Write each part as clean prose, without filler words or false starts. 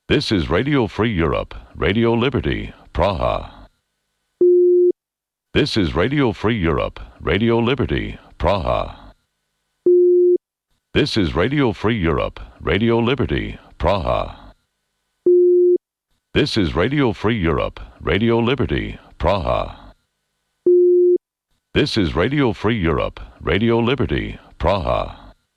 This is Radio Free Europe, Radio Liberty, Praha. This is Radio Free Europe, Radio Liberty, Praha. This is Radio Free Europe, Radio Liberty, Praha. This is Radio Free Europe, Radio Liberty, Praha. This is Radio Free Europe, Radio Liberty, Praha.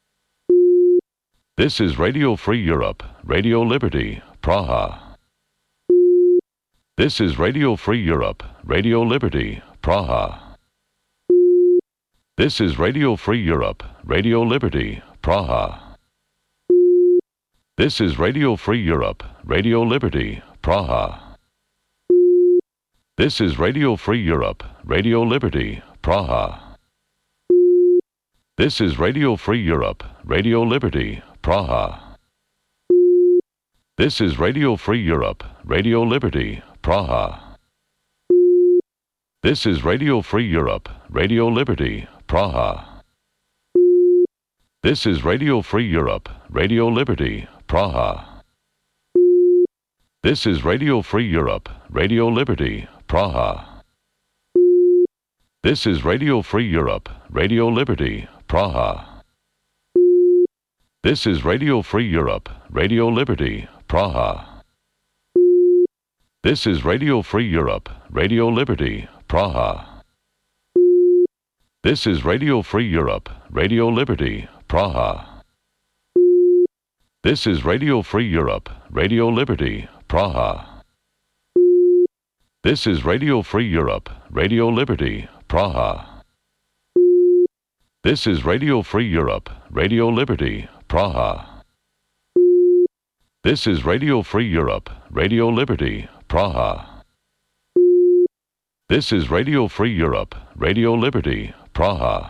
This is Radio Free Europe, Radio Liberty, Praha. This is Radio Free Europe, Radio Liberty, Praha. This is Radio Free Europe, Radio Liberty, Praha. This is Radio Free Europe, Radio Liberty, Praha. This is Radio Free Europe, Radio Liberty, Praha. This is Radio Free Europe, Radio Liberty, Praha. This is Radio Free Europe, Radio Liberty, Praha. This is Radio Free Europe, Radio Liberty, Praha. This is Radio Free Europe, Radio Liberty, Praha. This is Radio Free Europe, Radio Liberty, Praha. This is Radio Free Europe, Radio Liberty, Praha. This is Radio Free Europe, Radio Liberty, Praha. This is Radio Free Europe, Radio Liberty, Praha. This is Radio Free Europe, Radio Liberty, Praha. This is Radio Free Europe, Radio Liberty, Praha. This is Radio Free Europe, Radio Liberty, Praha. This is Radio Free Europe, Radio Liberty, Praha. This is Radio Free Europe, Radio Liberty, Praha. This is Radio Free Europe, Radio Liberty, Praha.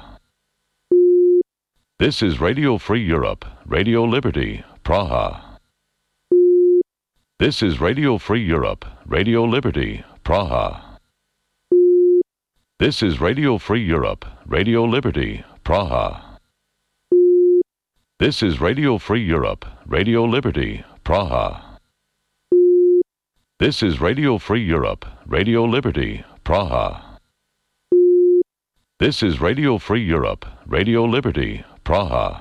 This is Radio Free Europe, Radio Liberty, Praha. This is Radio Free Europe, Radio Liberty, Praha. This is Radio Free Europe, Radio Liberty, Praha. This is Radio Free Europe, Radio Liberty, Praha. This is Radio Free Europe, Radio Liberty, Praha. This is Radio Free Europe, Radio Liberty, Praha.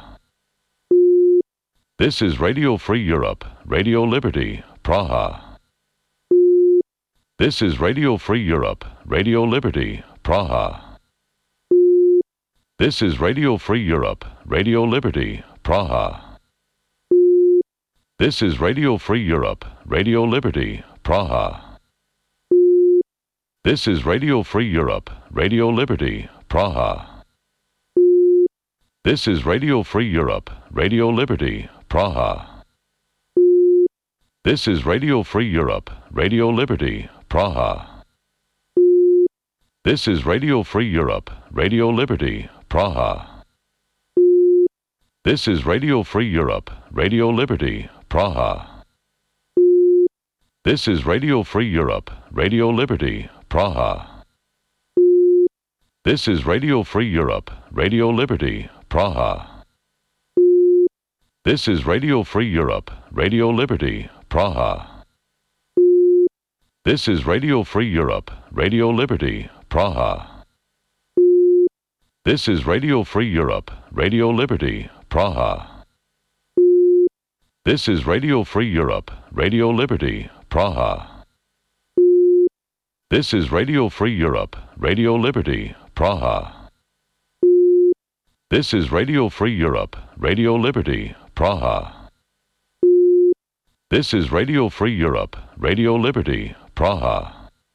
This is Radio Free Europe, Radio Liberty, Praha. This is Radio Free Europe, Radio Liberty, Praha. This is Radio Free Europe, Radio Liberty, Praha. This is Radio Free Europe, Radio Liberty, Praha. This is Radio Free Europe, Radio Liberty, Praha. This is Radio Free Europe, Radio Liberty, Praha. This is Radio Free Europe, Radio Liberty, Praha. This is Radio Free Europe, Radio Liberty, Praha. This is Radio Free Europe, Radio Liberty, Praha. This is Radio Free Europe, Radio Liberty, Praha. This is Radio Free Europe, Radio Liberty, Praha. This is Radio Free Europe, Radio Liberty, Praha. This is Radio Free Europe, Radio Liberty, Praha. This is Radio Free Europe, Radio Liberty, Praha. This is Radio Free Europe, Radio Liberty, Praha. This is Radio Free Europe, Radio Liberty, Praha. This is Radio Free Europe, Radio Liberty, Praha. This is Radio Free Europe, Radio Liberty, Praha.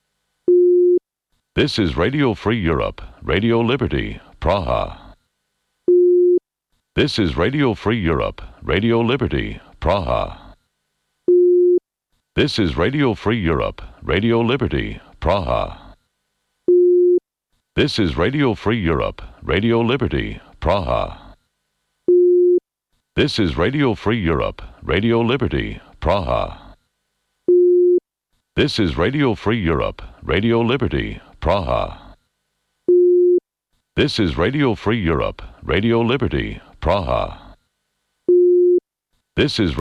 This is Radio Free Europe, Radio Liberty, Praha. This is Radio Free Europe, Radio Liberty, Praha. This is Radio Free Europe, Radio Liberty, Praha. This is Radio Free Europe, Radio Liberty, Praha. This is Radio Free Europe, Radio Liberty, Praha. This is Radio Free Europe, Radio Liberty, Praha. This is Radio Free Europe, Radio Liberty, Praha. This is